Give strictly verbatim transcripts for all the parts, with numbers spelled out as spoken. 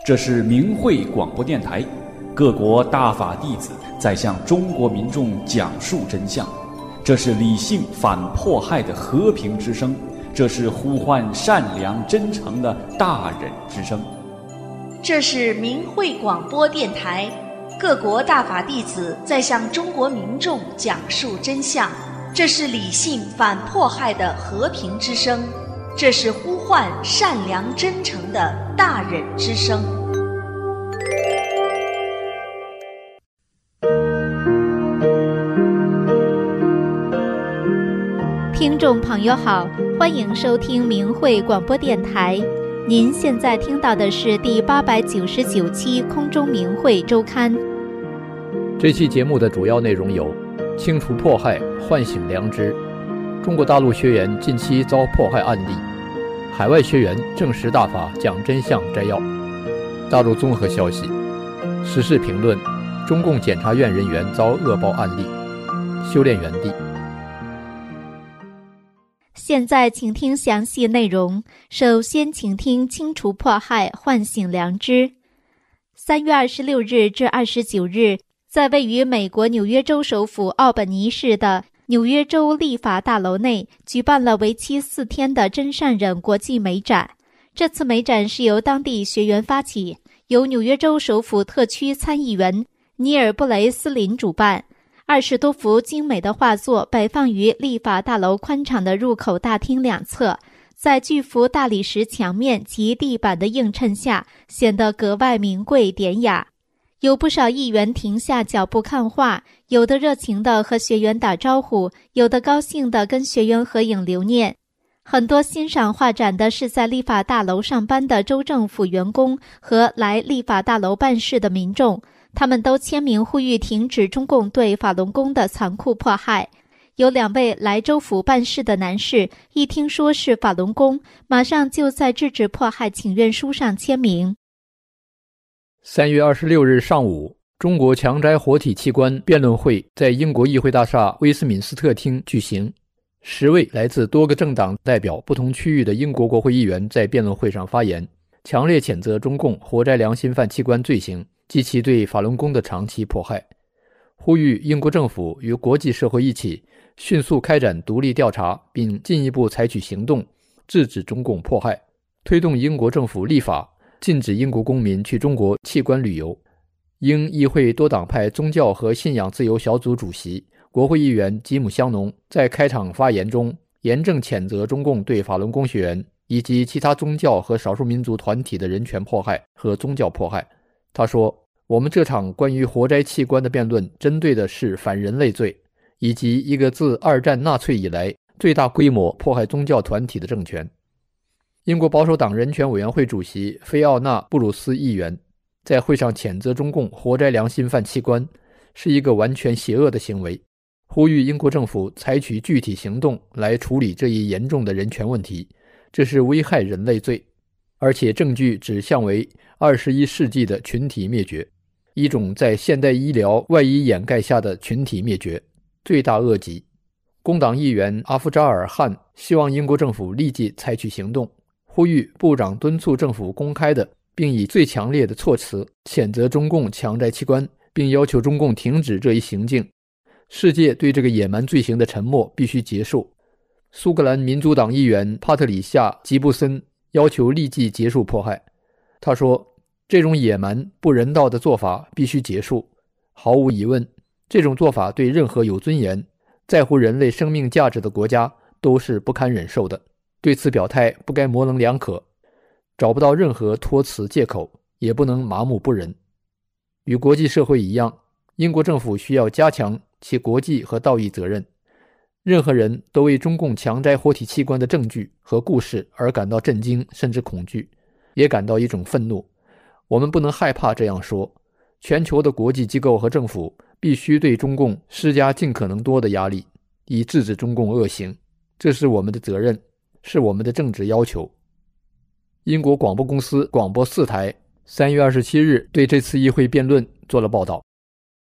这是明慧广播电台，各国大法弟子在向中国民众讲述真相。这是理性反迫害的和平之声，这是呼唤善良真诚的大忍之声。 这是明慧广播电台，各国大法弟子在向中国民众讲述真相。这是理性反迫害的和平之声，这是呼唤善良真诚的大忍之声。 听众朋友好，欢迎收听明慧广播电台。您现在听到的是第八百九十九期空中明慧周刊。 这期节目的主要内容有：清除迫害，唤醒良知；中国大陆学员近期遭迫害案例；海外学员证实大法讲真相摘要；大陆综合消息；时事评论；中共检察院人员遭恶报案例；修炼原地。 现在请听详细内容。首先请听清除迫害，唤醒良知。三月二十六日至二十九日，在位于美国纽约州首府奥本尼市的纽约州立法大楼内举办了为期四天的真善忍国际美展。这次美展是由当地学员发起，由纽约州首府特区参议员尼尔布雷斯林主办。二十多幅精美的画作摆放于立法大楼宽敞的入口大厅两侧，在巨幅大理石墙面及地板的映衬下，显得格外名贵典雅。有不少议员停下脚步看画，有的热情地和学员打招呼，有的高兴地跟学员合影留念。很多欣赏画展的是在立法大楼上班的州政府员工和来立法大楼办事的民众，他们都签名呼吁停止中共对法轮功的残酷迫害。有两位来州府办事的男士，一听说是法轮功，马上就在制止迫害请愿书上签名。 三月二十六日上午，中国强摘活体器官辩论会在英国议会大厦威斯敏斯特厅举行。十位来自多个政党代表不同区域的英国国会议员在辩论会上发言，强烈谴责中共活摘良心犯器官罪行及其对法轮功的长期迫害，呼吁英国政府与国际社会一起迅速开展独立调查，并进一步采取行动制止中共迫害，推动英国政府立法禁止英国公民去中国器官旅游。英议会多党派宗教和信仰自由小组主席国会议员吉姆香农在开场发言中严正谴责中共对法轮功学员以及其他宗教和少数民族团体的人权迫害和宗教迫害。他说，我们这场关于活摘器官的辩论针对的是反人类罪，以及一个自二战纳粹以来最大规模迫害宗教团体的政权。英国保守党人权委员会主席菲奥娜·布鲁斯议员在会上谴责中共活摘良心犯器官是一个完全邪恶的行为，呼吁英国政府采取具体行动来处理这一严重的人权问题，这是危害人类罪，而且证据指向为二十一世纪的群体灭绝，一种在现代医疗外衣掩盖下的群体灭绝，罪大恶极。工党议员阿夫扎尔汗希望英国政府立即采取行动，呼吁部长敦促政府公开的并以最强烈的措辞谴责中共强摘器官，并要求中共停止这一行径。世界对这个野蛮罪行的沉默必须结束。苏格兰民主党议员帕特里夏·吉布森要求立即结束迫害。他说，这种野蛮不人道的做法必须结束。毫无疑问，这种做法对任何有尊严、在乎人类生命价值的国家都是不堪忍受的。对此表态不该模棱两可，找不到任何托词借口，也不能麻木不仁。与国际社会一样，英国政府需要加强其国际和道义责任。任何人都为中共强摘活体器官的证据和故事而感到震惊甚至恐惧，也感到一种愤怒。我们不能害怕这样说，全球的国际机构和政府必须对中共施加尽可能多的压力，以制止中共恶行，这是我们的责任，是我们的政治要求。英国广播公司广播四台三月二十七日对这次议会辩论做了报道。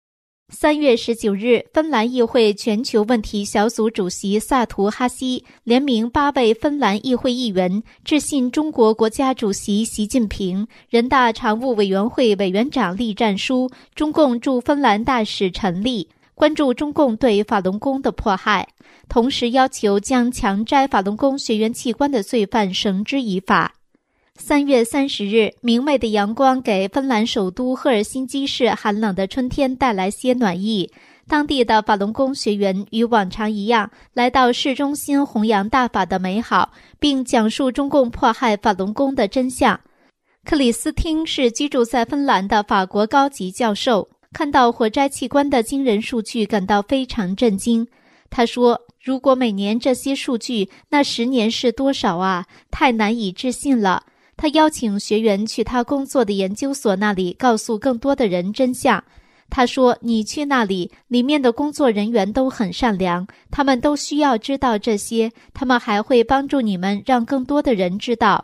三月十九日，芬兰议会全球问题小组主席萨图哈西联名八位芬兰议会议员致信中国国家主席习近平、人大常务委员会委员长栗战书、中共驻芬兰大使陈立，关注中共对法轮功的迫害，同时要求将强摘法轮功学员器官的罪犯绳之以法。三月三十日，明媚的阳光给芬兰首都赫尔辛基市寒冷的春天带来些暖意。当地的法轮功学员与往常一样，来到市中心弘扬大法的美好，并讲述中共迫害法轮功的真相。克里斯汀是居住在芬兰的法国高级教授，看到活摘器官的惊人数据感到非常震惊。他说，如果每年这些数据，那十年是多少啊？太难以置信了。他邀请学员去他工作的研究所那里，告诉更多的人真相。他说，你去那里，里面的工作人员都很善良，他们都需要知道这些，他们还会帮助你们让更多的人知道。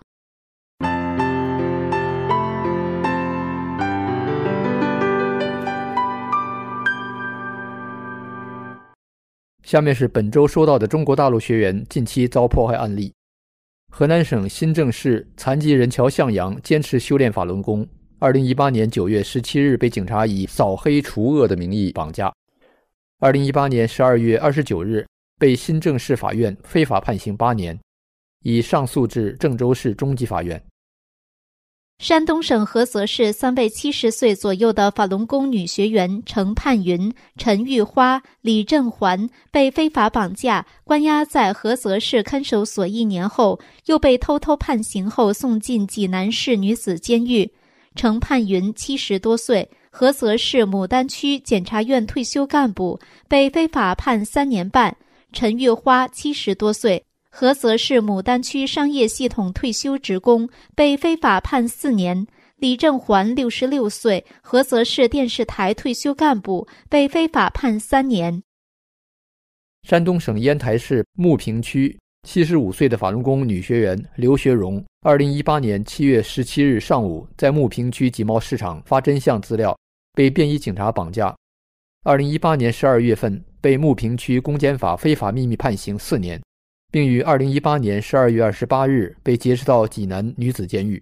下面是本周说到的中国大陆学员近期遭迫害案例。河南省新郑市残疾人乔向阳坚持修炼法轮功，二零一八年九月十七日被警察以扫黑除恶的名义绑架。二零一八年十二月二十九日被新郑市法院非法判刑八年，已上诉至郑州市中级法院。 山东省菏泽市三位七十岁左右的法轮功女学员程盼云、陈玉花、李振环被非法绑架，关押在菏泽市看守所一年后，又被偷偷判刑后送进济南市女子监狱。程盼云七十多岁，菏泽市牡丹区检察院退休干部，被非法判三年半；陈玉花七十多岁，菏泽市牡丹区商业系统退休职工，被非法判四年；李振环六十六岁，菏泽市电视台退休干部，被非法判三年。 山东省烟台市牟平区七十五岁的法轮功女学员刘学荣，二零一八年七月十七日上午在牟平区集贸市场发真相资料，被便衣警察绑架。二零一八年十二月份被牟平区公检法非法秘密判刑四年，并于二零一八年十二月二十八日被劫持到济南女子监狱。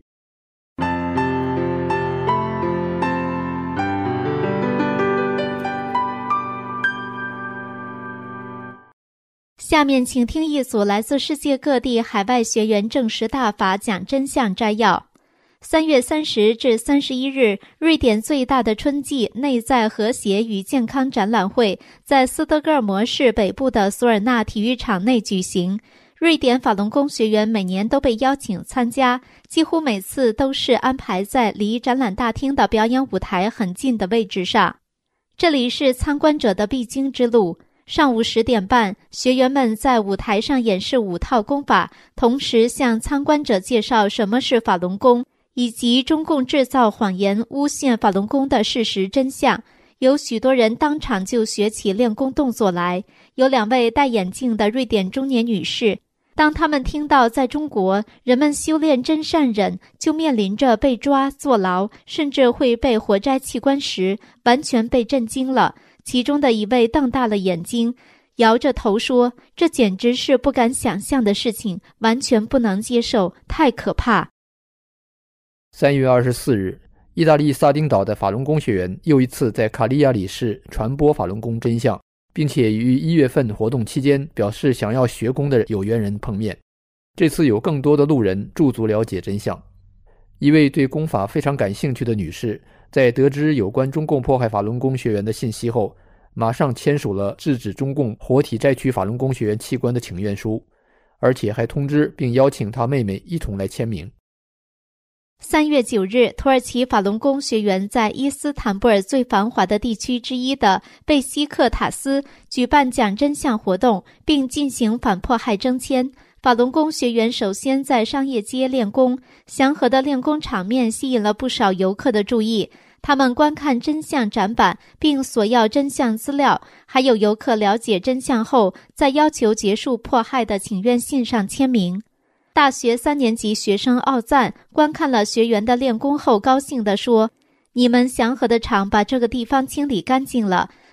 下面请听一组来自世界各地海外学员证实大法讲真相摘要。三月三十至三十一日，瑞典最大的春季内在和谐与健康展览会在斯德哥尔摩市北部的索尔纳体育场内举行。瑞典法轮功学员每年都被邀请参加，几乎每次都是安排在离展览大厅的表演舞台很近的位置上。这里是参观者的必经之路。上午十点半，学员们在舞台上演示五套功法，同时向参观者介绍什么是法轮功，以及中共制造谎言诬陷法轮功的事实真相。有许多人当场就学起练功动作来。有两位戴眼镜的瑞典中年女士，当他们听到在中国人们修炼真善忍就面临着被抓、坐牢，甚至会被活摘器官时，完全被震惊了。其中的一位瞪大了眼睛，摇着头说，这简直是不敢想象的事情，完全不能接受，太可怕。 三月二十四日，意大利萨丁岛的法轮功学员又一次在卡利亚里市传播法轮功真相，并且于一月份活动期间表示想要学功的有缘人碰面。这次有更多的路人驻足了解真相。一位对功法非常感兴趣的女士，在得知有关中共迫害法轮功学员的信息后，马上签署了制止中共活体摘取法轮功学员器官的请愿书，而且还通知并邀请她妹妹一同来签名。 三月九日，土耳其法轮功学员在伊斯坦布尔最繁华的地区之一的贝西克塔斯举办讲真相活动，并进行反迫害征签。法轮功学员首先在商业街练功，祥和的练功场面吸引了不少游客的注意。他们观看真相展板，并索要真相资料，还有游客了解真相后，在要求结束迫害的请愿信上签名。大学三年级学生奥赞观看了学员的练功后，高兴地说：“你们祥和的场把这个地方清理干净了。”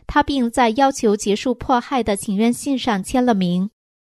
他并在要求结束迫害的请愿信上签了名。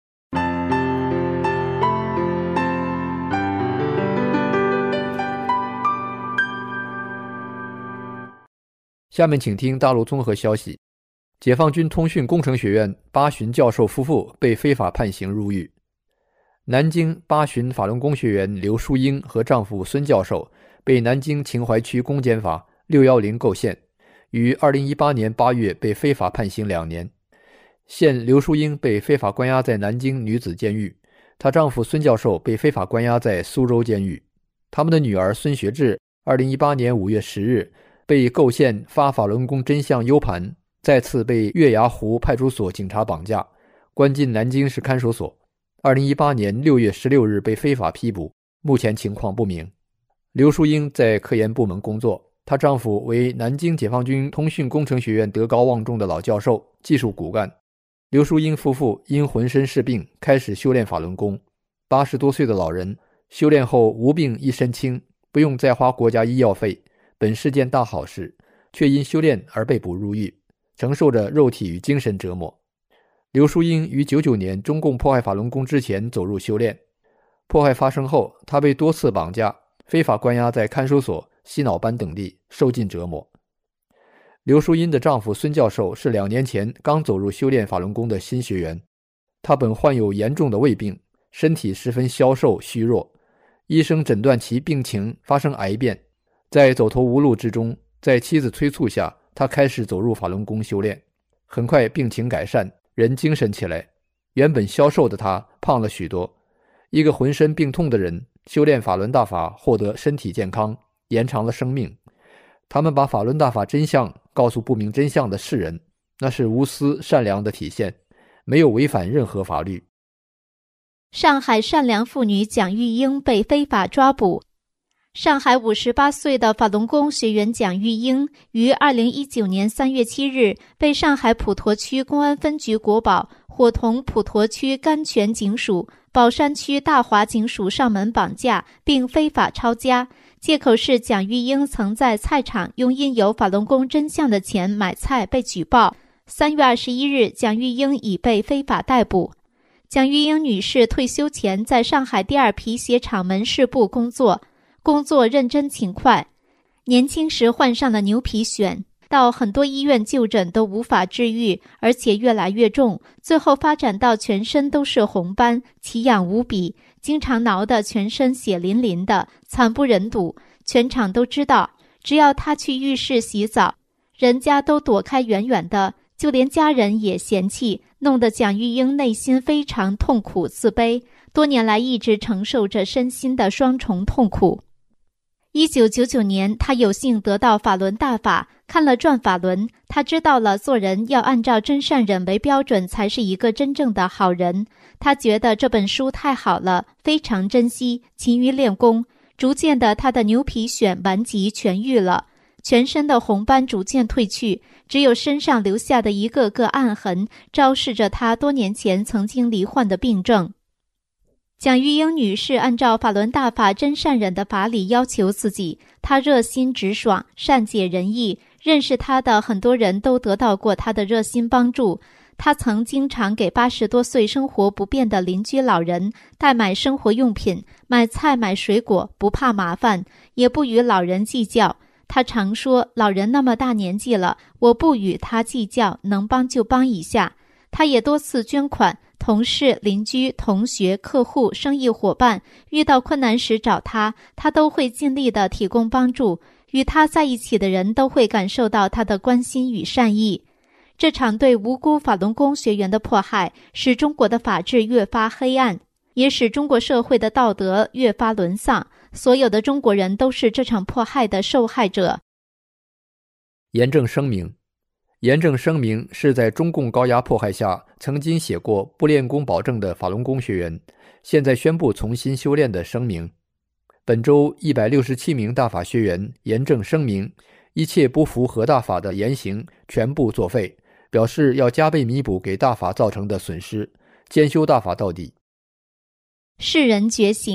下面请听大陆综合消息。解放军通讯工程学院巴巡教授夫妇被非法判刑入狱。南京巴巡法轮功学员刘淑英和丈夫孙教授被南京秦淮区公检法六一零构陷，于二零一八年八月被非法判刑两年。现刘淑英被非法关押在南京女子监狱，她丈夫孙教授被非法关押在苏州监狱。他们的女儿孙学志二零一八年五月十日被构陷发法轮功真相 U 盘，再次被月牙湖派出所警察绑架，关进南京市看守所。二零一八年六月十六日被非法批捕，目前情况不明。刘淑英在科研部门工作，她丈夫为南京解放军通讯工程学院德高望重的老教授，技术骨干。刘淑英夫妇因浑身是病开始修炼法轮功。八十多岁的老人修炼后无病一身轻，不用再花国家医药费，本是件大好事，却因修炼而被捕入狱，承受着肉体与精神折磨。刘淑英于九九年中共迫害法轮功之前走入修炼，迫害发生后，她被多次绑架，非法关押在看守所、洗脑班等地，受尽折磨。刘淑英的丈夫孙教授是两年前刚走入修炼法轮功的新学员，他本患有严重的胃病，身体十分消瘦虚弱，医生诊断其病情发生癌变。在走投无路之中，在妻子催促下，他开始走入法轮功修炼。很快病情改善，人精神起来。原本消瘦的他胖了许多。一个浑身病痛的人修炼法轮大法，获得身体健康，延长了生命。他们把法轮大法真相告诉不明真相的世人，那是无私善良的体现，没有违反任何法律。 上海善良妇女蒋玉英被非法抓捕。上海五十八岁的法轮功学员蒋玉英于二零一九年三月七日被上海普陀区公安分局国保伙同普陀区甘泉警署、宝山区大华警署上门绑架，并非法抄家，借口是蒋玉英曾在菜场用印有法轮功真相的钱买菜被举报。三月二十一日，蒋玉英已被非法逮捕。蒋玉英女士退休前在上海第二皮鞋厂门市部工作，工作认真勤快。年轻时患上了牛皮癣，到很多医院就诊都无法治愈，而且越来越重，最后发展到全身都是红斑，奇痒无比，经常挠得全身血淋淋的，惨不忍睹。全场都知道，只要她去浴室洗澡，人家都躲开远远的，就连家人也嫌弃，弄得蒋玉英内心非常痛苦自卑，多年来一直承受着身心的双重痛苦。一九九九年，他有幸得到法轮大法，看了转法轮，他知道了做人要按照真善忍为标准，才是一个真正的好人。他觉得这本书太好了，非常珍惜，勤于练功。逐渐的，他的牛皮癣顽疾痊愈了，全身的红斑逐渐褪去，只有身上留下的一个个暗痕，昭示着他多年前曾经罹患的病症。蒋玉英女士按照法轮大法真善忍的法理要求自己，她热心直爽，善解人意，认识她的很多人都得到过她的热心帮助。她曾经常给八十多岁生活不便的邻居老人代买生活用品，买菜买水果，不怕麻烦，也不与老人计较。她常说，老人那么大年纪了，我不与他计较，能帮就帮一下。她也多次捐款，同事、邻居、同学、客户、生意伙伴遇到困难时找他，他都会尽力地提供帮助。与他在一起的人都会感受到他的关心与善意。这场对无辜法轮功学员的迫害，使中国的法治越发黑暗，也使中国社会的道德越发沦丧。所有的中国人都是这场迫害的受害者。 严正声明。严正声明是在中共高压迫害下曾经写过不练功保证的法轮功学员，现在宣布重新修炼的声明。本周一百六十七名大法学员严正声明，一切不符合大法的言行全部作废，表示要加倍弥补给大法造成的损失，兼修大法到底。 世人觉醒，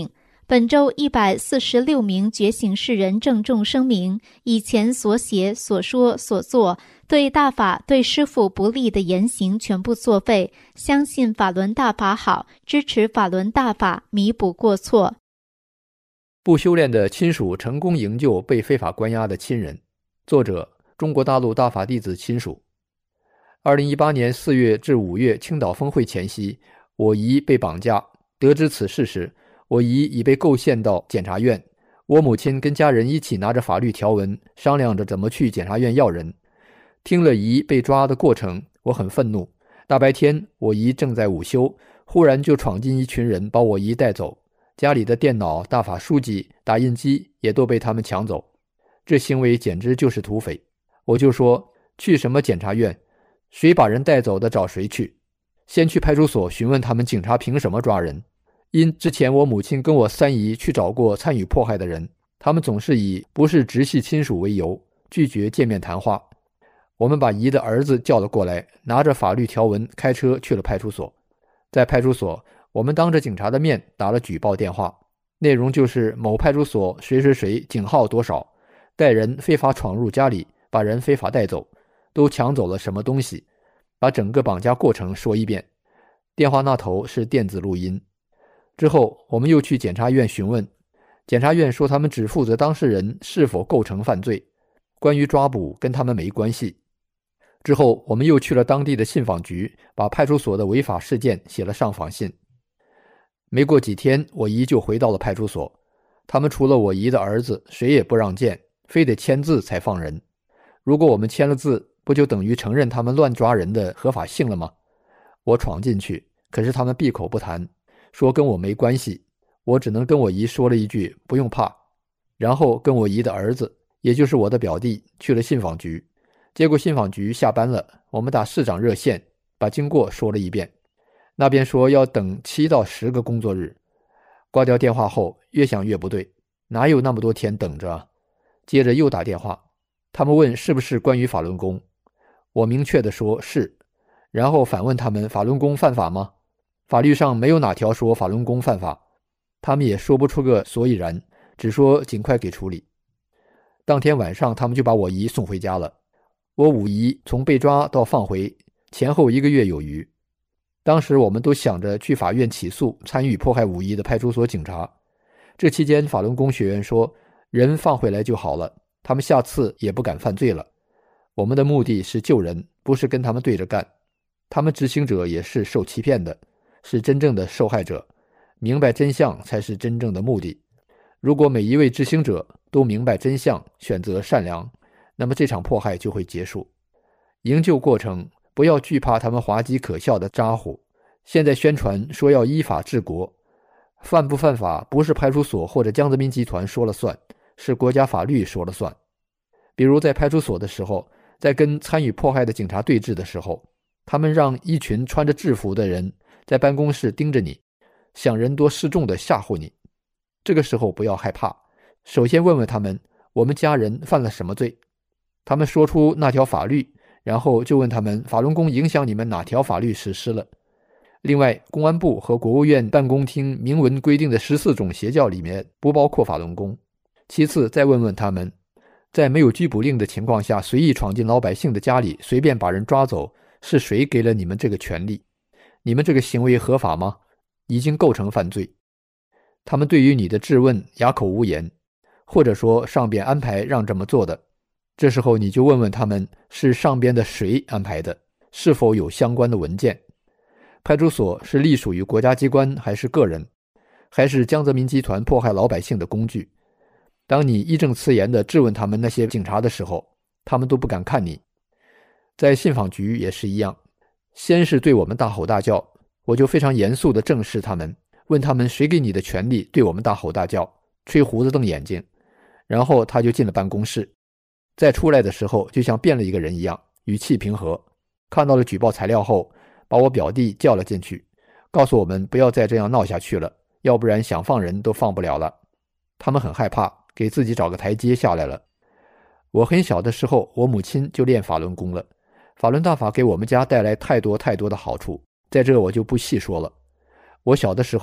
本州一百四十六名觉醒世人郑重声明，以前所写、所说、所做对大法、对师父不利的言行全部作废，相信法轮大法好，支持法轮大法，弥补过错。 不修炼的亲属成功营救被非法关押的亲人。作者：中国大陆大法弟子亲属。二零一八年四月至五月青岛峰会前夕，我姨被绑架。得知此事时，我姨已被构陷到检察院。我母亲跟家人一起拿着法律条文，商量着怎么去检察院要人。听了姨被抓的过程，我很愤怒。大白天，我姨正在午休，忽然就闯进一群人，把我姨带走。家里的电脑、大法书籍、打印机也都被他们抢走。这行为简直就是土匪。我就说，去什么检察院？谁把人带走的找谁去。先去派出所询问他们警察凭什么抓人。因之前我母亲跟我三姨去找过参与迫害的人，他们总是以不是直系亲属为由，拒绝见面谈话。我们把姨的儿子叫了过来，拿着法律条文开车去了派出所。在派出所，我们当着警察的面打了举报电话，内容就是某派出所谁谁谁警号多少，带人非法闯入家里，把人非法带走，都抢走了什么东西，把整个绑架过程说一遍。电话那头是电子录音。之后我们又去检察院询问，检察院说他们只负责当事人是否构成犯罪，关于抓捕跟他们没关系。之后我们又去了当地的信访局，把派出所的违法事件写了上访信。没过几天，我姨就回到了派出所，他们除了我姨的儿子谁也不让见，非得签字才放人。如果我们签了字，不就等于承认他们乱抓人的合法性了吗？我闯进去，可是他们闭口不谈，说跟我没关系。我只能跟我姨说了一句不用怕，然后跟我姨的儿子，也就是我的表弟，去了信访局。结果信访局下班了，我们打市长热线，把经过说了一遍。那边说要等七到十个工作日。挂掉电话后，越想越不对，哪有那么多天等着啊？接着又打电话，他们问是不是关于法轮功，我明确地说是，然后反问他们法轮功犯法吗？法律上没有哪条说法轮功犯法，他们也说不出个所以然，只说尽快给处理。当天晚上他们就把我姨送回家了。我五姨从被抓到放回前后一个月有余。当时我们都想着去法院起诉参与迫害五姨的派出所警察。这期间法轮功学员说人放回来就好了，他们下次也不敢犯罪了。我们的目的是救人，不是跟他们对着干。他们执行者也是受欺骗的，是真正的受害者，明白真相才是真正的目的。如果每一位执行者都明白真相，选择善良，那么这场迫害就会结束。营救过程，不要惧怕他们滑稽可笑的咋呼。现在宣传说要依法治国，犯不犯法不是派出所或者江泽民集团说了算，是国家法律说了算。比如在派出所的时候，在跟参与迫害的警察对峙的时候，他们让一群穿着制服的人在办公室盯着你，想人多势众地吓唬你。这个时候不要害怕，首先问问他们，我们家人犯了什么罪？他们说出那条法律，然后就问他们法轮功影响你们哪条法律实施了。另外，公安部和国务院办公厅明文规定的十四种邪教里面不包括法轮功。其次再问问他们，在没有拘捕令的情况下随意闯进老百姓的家里，随便把人抓走，是谁给了你们这个权利？你们这个行为合法吗？已经构成犯罪。他们对于你的质问哑口无言，或者说上边安排让这么做的。这时候你就问问他们是上边的谁安排的，是否有相关的文件。派出所是隶属于国家机关还是个人，还是江泽民集团迫害老百姓的工具？当你义正辞严地质问他们那些警察的时候，他们都不敢看你。在信访局也是一样，先是对我们大吼大叫，我就非常严肃地正视他们，问他们谁给你的权利对我们大吼大叫，吹胡子瞪眼睛。然后他就进了办公室，再出来的时候就像变了一个人一样，语气平和。看到了举报材料后，把我表弟叫了进去，告诉我们不要再这样闹下去了，要不然想放人都放不了了。他们很害怕，给自己找个台阶下来了。我很小的时候，我母亲就练法轮功了，法轮大法给我们家带来太多太多的好处，在这我就不细说了。我小的时候，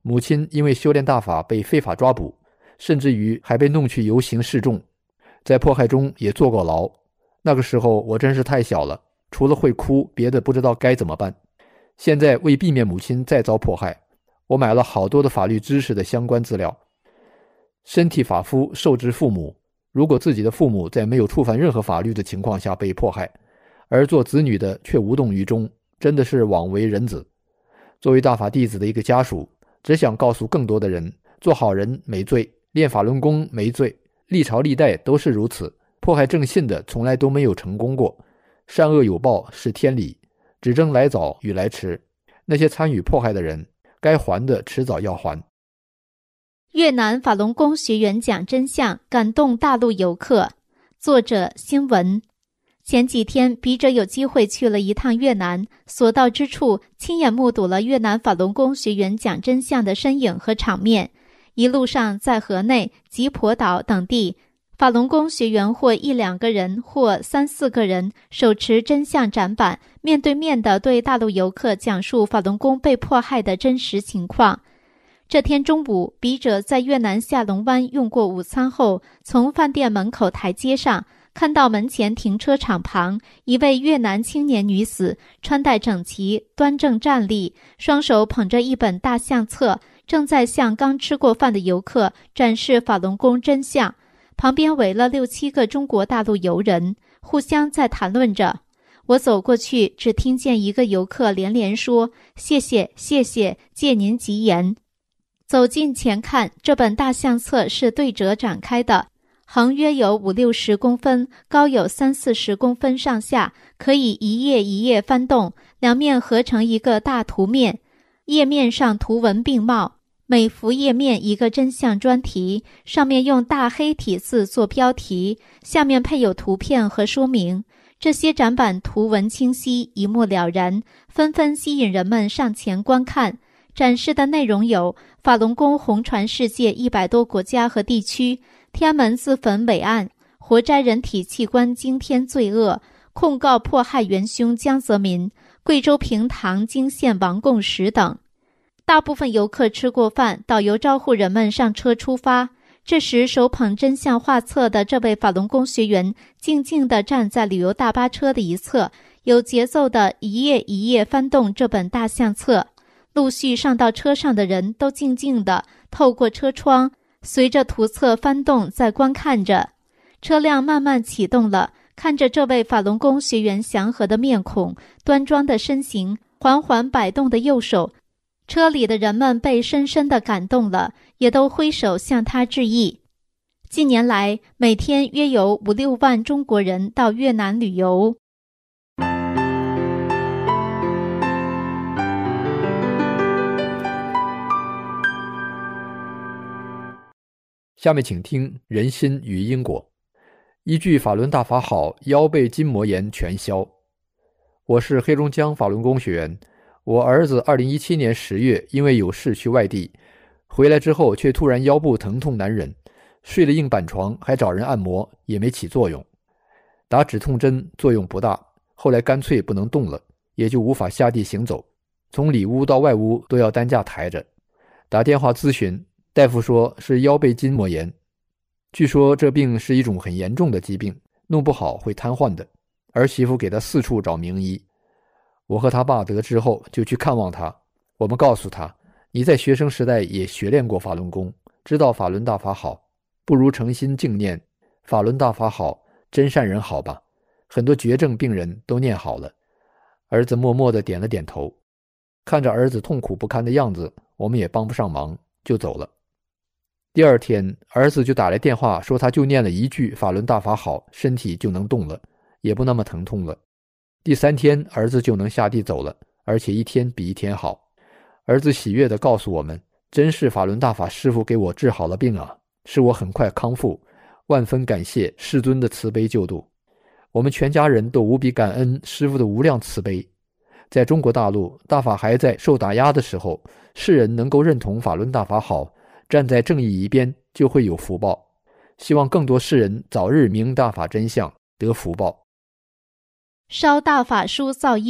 母亲因为修炼大法被非法抓捕，甚至于还被弄去游行示众，在迫害中也坐过牢。那个时候我真是太小了，除了会哭，别的不知道该怎么办。现在为避免母亲再遭迫害，我买了好多的法律知识的相关资料。身体发肤受之父母，如果自己的父母在没有触犯任何法律的情况下被迫害，而做子女的却无动于衷，真的是枉为人子。作为大法弟子的一个家属，只想告诉更多的人，做好人没罪，练法轮功没罪，历朝历代都是如此，迫害正信的从来都没有成功过。善恶有报是天理，只争来早与来迟，那些参与迫害的人，该还的迟早要还。 越南法轮功学员讲真相，感动大陆游客。作者新闻。前几天笔者有机会去了一趟越南，所到之处亲眼目睹了越南法轮功学员讲真相的身影和场面。一路上在河内、吉婆岛等地，法轮功学员或一两个人或三四个人手持真相展板，面对面地对大陆游客讲述法轮功被迫害的真实情况。这天中午，笔者在越南下龙湾用过午餐后，从饭店门口台阶上看到门前停车场旁一位越南青年女子，穿戴整齐，端正站立，双手捧着一本大相册，正在向刚吃过饭的游客展示法轮功真相。旁边围了六七个中国大陆游人，互相在谈论着。我走过去，只听见一个游客连连说：“谢谢，谢谢，借您吉言。”走近前看，这本大相册是对折展开的，横约有五六十公分，高有三四十公分上下，可以一页一页翻动，两面合成一个大图面，页面上图文并茂，每幅页面一个真相专题，上面用大黑体字做标题，下面配有图片和说明。这些展板图文清晰，一目了然，纷纷吸引人们上前观看。展示的内容有法轮功红传世界一百多国家和地区，天安门自焚伪案，活摘人体器官惊天罪恶，控告迫害元凶江泽民，贵州平塘惊现亡共识等。大部分游客吃过饭，导游招呼人们上车出发。这时手捧真相画册的这位法轮功学员静静地站在旅游大巴车的一侧，有节奏地一页一页翻动这本大相册。陆续上到车上的人都静静地透过车窗，随着图册翻动在观看着。车辆慢慢启动了，看着这位法轮功学员祥和的面孔，端庄的身形，缓缓摆动的右手，车里的人们被深深地感动了，也都挥手向他致意。近年来，每天约有五六万中国人到越南旅游。 下面请听人心与因果。依据法轮大法好，腰背筋膜炎全消。我是黑龙江法轮功学员，我儿子二零一七年十月因为有事去外地，回来之后却突然腰部疼痛难忍，睡了硬板床，还找人按摩，也没起作用。打止痛针作用不大，后来干脆不能动了，也就无法下地行走，从里屋到外屋都要担架抬着。打电话咨询，大夫说是腰背筋膜炎，据说这病是一种很严重的疾病，弄不好会瘫痪的。儿媳妇给他四处找名医，我和他爸得知后就去看望他。我们告诉他，你在学生时代也学练过法轮功，知道法轮大法好，不如诚心敬念法轮大法好，真善人好吧。很多绝症病人都念好了。儿子默默地点了点头。看着儿子痛苦不堪的样子，我们也帮不上忙，就走了。第二天，儿子就打来电话说他就念了一句法轮大法好，身体就能动了，也不那么疼痛了。第三天，儿子就能下地走了，而且一天比一天好。儿子喜悦地告诉我们，真是法轮大法师父给我治好了病啊，使我很快康复，万分感谢师尊的慈悲救度。我们全家人都无比感恩师父的无量慈悲。在中国大陆，大法还在受打压的时候，世人能够认同法轮大法好，站在正义一边，就会有福报。希望更多世人早日明大法真相，得福报。 烧大法书造业，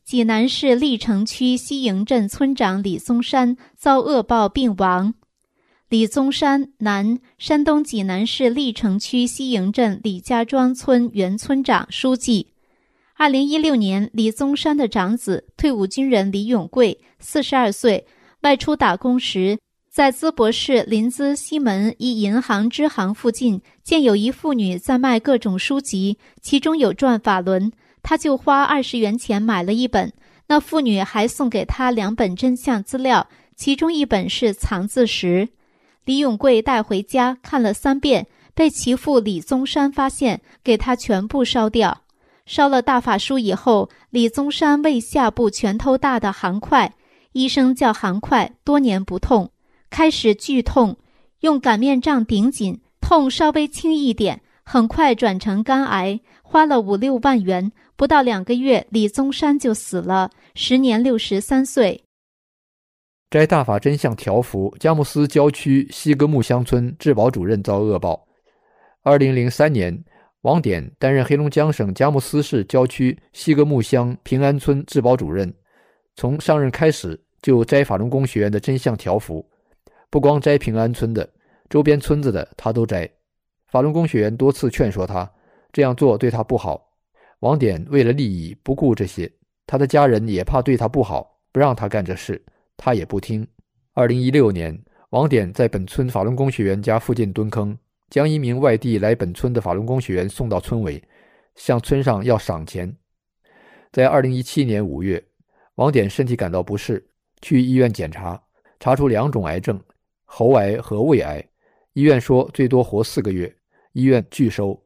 济南市历城区西营镇村长李宗山遭恶报病亡。李宗山，男，山东济南市历城区西营镇李家庄村原村长、书记。二零一六年，李宗山的长子退伍军人李永贵，四十二岁，外出打工时，在淄博市临淄西门一银行支行附近，见有一妇女在卖各种书籍，其中有转法轮，他就花二十元钱买了一本。那妇女还送给他两本真相资料，其中一本是藏字石。李永贵带回家看了三遍，被其父李宗山发现，给他全部烧掉。烧了大法书以后，李宗山胃下部拳头大的杭块，医生叫杭块，多年不痛，开始剧痛，用擀面杖顶紧，痛稍微轻一点，很快转成肝癌，花了五六万元，不到两个月，李宗山就死了，时年六十三岁。 摘大法真相条幅，佳木斯郊区西格木乡村治保主任遭恶报。二零零三年，王典担任黑龙江省佳木斯市郊区西格木乡平安村治保主任，从上任开始就摘法轮功学员的真相条幅，不光摘平安村的，周边村子的他都摘。法轮功学员多次劝说他，这样做对他不好。王典为了利益不顾这些，他的家人也怕对他不好，不让他干这事，他也不听。二零一六年，王典在本村法轮功学员家附近蹲坑，将一名外地来本村的法轮功学员送到村委，向村上要赏钱。在二零一七年五月，王典身体感到不适，去医院检查，查出两种癌症，喉癌和胃癌，医院说最多活四个月，医院拒收。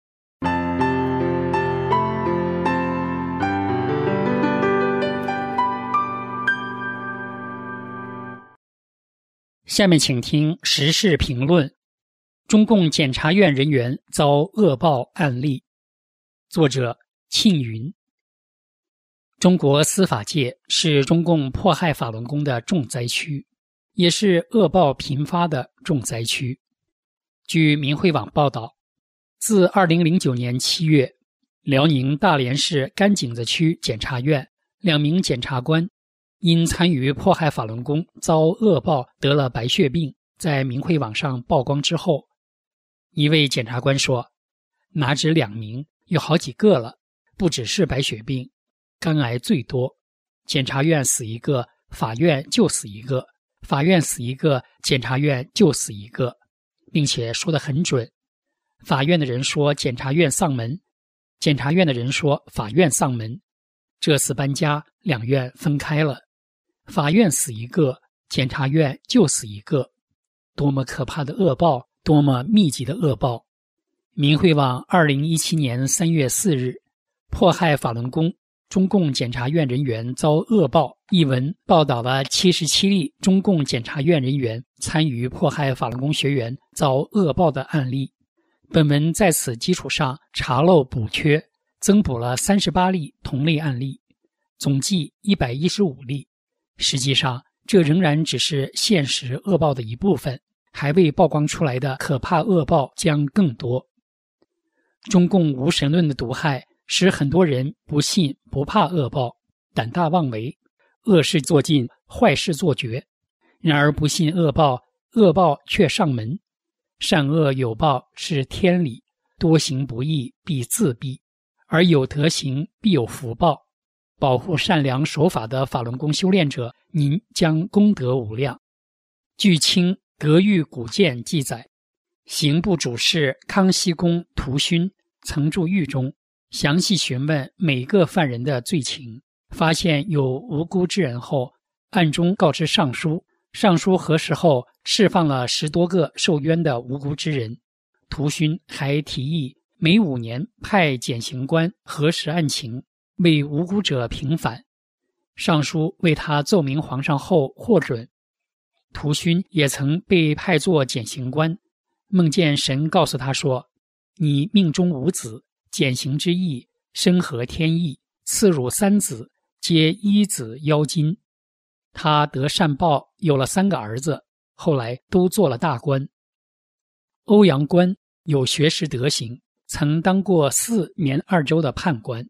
下面请听时事评论：中共检察院人员遭恶报案例。作者庆云。中国司法界是中共迫害法轮功的重灾区，也是恶报频发的重灾区。据民汇网报道，自二零零九年七月，辽宁大连市甘井子区检察院两名检察官因参与迫害法轮功遭恶报得了白血病，在民汇网上曝光之后，一位检察官说，哪止两名，有好几个了，不只是白血病，肝癌最多，检察院死一个，法院就死一个，法院死一个，检察院就死一个，并且说得很准。法院的人说检察院丧门，检察院的人说法院丧门，这次搬家，两院分开了，法院死一个，检察院就死一个，多么可怕的恶报，多么密集的恶报。民汇网二零一七年三月四日，迫害法轮功，中共检察院人员遭恶报一文报道了七十七例中共检察院人员参与迫害法轮功学员遭恶报的案例。本文在此基础上查漏补缺，增补了三十八例同类案例，总计一百一十五例。实际上，这仍然只是现实恶报的一部分，还未曝光出来的可怕恶报将更多。中共无神论的毒害使很多人不信不怕恶报，胆大妄为，恶事做尽，坏事做绝。然而不信恶报，恶报却上门。善恶有报是天理，多行不义必自毙，而有德行必有福报。保护善良守法的法轮功修炼者，您将功德无量。据清德育古鉴记载，刑部主事康熙公涂勋曾住狱中，详细询问每个犯人的罪情，发现有无辜之人后，暗中告知尚书，尚书核实后释放了十多个受冤的无辜之人。涂勋还提议每五年派检刑官核实案情，为无辜者平反。尚书为他奏明皇上后获准。涂勋也曾被派作检刑官，梦见神告诉他说，你命中无子，检刑之意深合天意，赐汝三子，皆一子妖金。他得善报，有了三个儿子，后来都做了大官。欧阳官有学识德行，曾当过四绵二州的判官。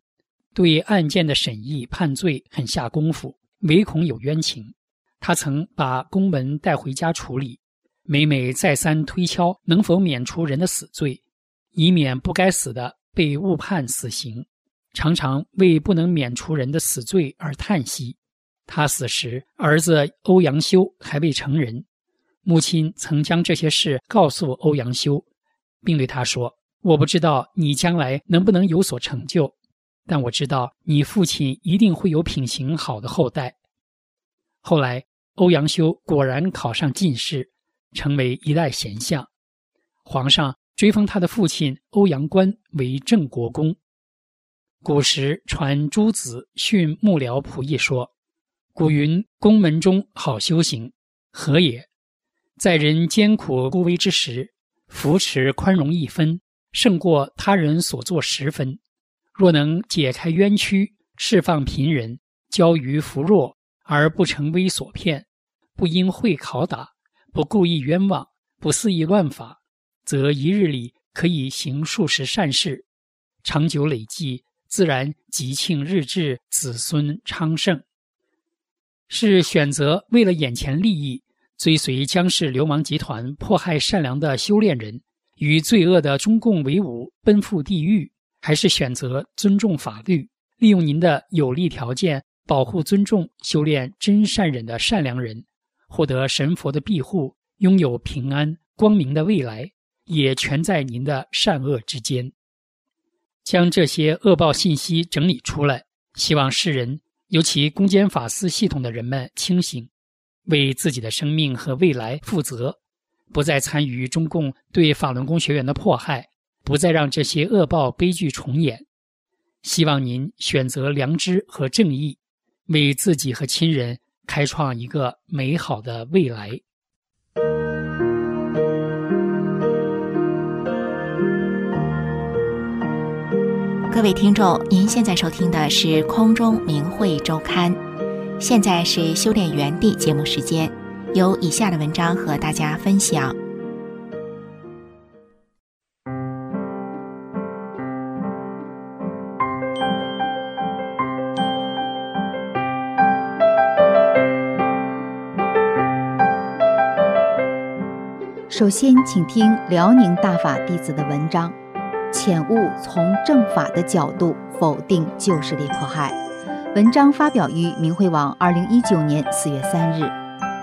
对案件的审议判罪很下功夫，唯恐有冤情。他曾把公文带回家处理，每每再三推敲能否免除人的死罪，以免不该死的被误判死刑，常常为不能免除人的死罪而叹息。他死时，儿子欧阳修还未成人，母亲曾将这些事告诉欧阳修，并对他说：我不知道你将来能不能有所成就，但我知道你父亲一定会有品行好的后代。后来欧阳修果然考上进士，成为一代贤相，皇上追封他的父亲欧阳关为郑国公。古时传诸子训幕僚仆役说：古云宫门中好修行，何也？在人艰苦孤危之时，扶持宽容一分，胜过他人所作十分。若能解开冤屈，释放贫人，交于扶弱，而不成为所骗，不因会拷打，不故意冤枉，不肆意乱法，则一日里可以行数十善事，长久累计，自然吉庆日至，子孙昌盛。是选择为了眼前利益，追随江氏流氓集团迫害善良的修炼人，与罪恶的中共为伍，奔赴地狱，还是选择尊重法律，利用您的有利条件保护尊重修炼真善忍的善良人，获得神佛的庇护，拥有平安光明的未来，也全在您的善恶之间。将这些恶报信息整理出来，希望世人，尤其攻坚法司系统的人们清醒，为自己的生命和未来负责，不再参与中共对法轮功学员的迫害，不再让这些恶报悲剧重演。希望您选择良知和正义，为自己和亲人开创一个美好的未来。 各位听众，您现在收听的是空中明慧周刊，现在是修炼园地节目时间，有以下的文章和大家分享。 首先请听辽宁大法弟子的文章，浅悟从正法的角度否定旧势力迫害。文章发表于明慧网二零一九年四月三日。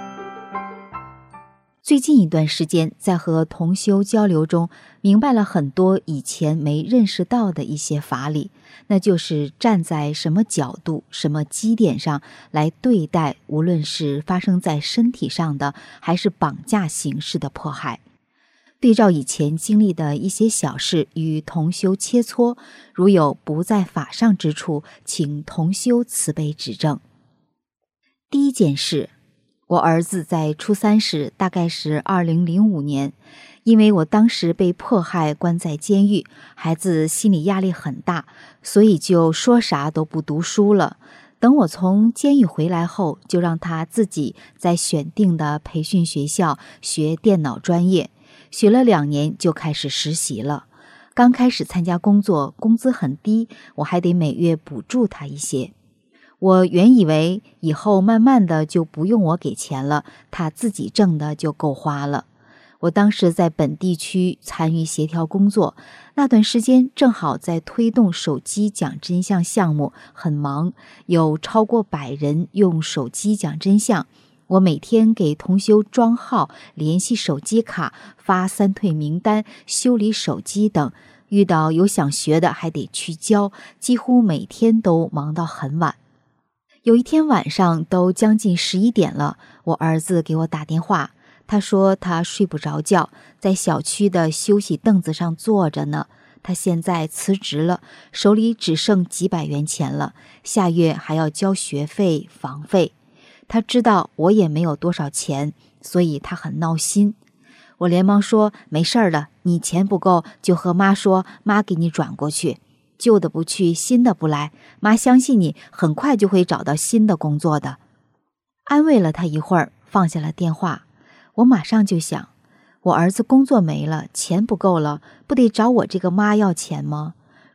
最近一段时间，在和同修交流中，明白了很多以前没认识到的一些法理，那就是站在什么角度、什么基点上来对待，无论是发生在身体上的，还是绑架形式的迫害。对照以前经历的一些小事与同修切磋，如有不在法上之处，请同修慈悲指正。第一件事，我儿子在初三时，大概是二零零五年，因为我当时被迫害关在监狱，孩子心理压力很大，所以就说啥都不读书了。等我从监狱回来后，就让他自己在选定的培训学校学电脑专业，学了两年就开始实习了。刚开始参加工作，工资很低，我还得每月补助他一些。我原以为以后慢慢的就不用我给钱了，他自己挣的就够花了。我当时在本地区参与协调工作，那段时间正好在推动手机讲真相项目，很忙，有超过百人用手机讲真相。我每天给同修装号、联系手机卡、发三退名单、修理手机等，遇到有想学的还得去教，几乎每天都忙到很晚。有一天晚上都将近十一点了，我儿子给我打电话，他说他睡不着觉，在小区的休息凳子上坐着呢。他现在辞职了，手里只剩几百元钱了，下月还要交学费、房费。他知道我也没有多少钱，所以他很闹心。我连忙说，没事儿的，你钱不够就和妈说，妈给你转过去。旧的不去，新的不来，妈相信你很快就会找到新的工作的。安慰了他一会儿，放下了电话。我马上就想，我儿子工作没了，钱不够了，不得找我这个妈要钱吗？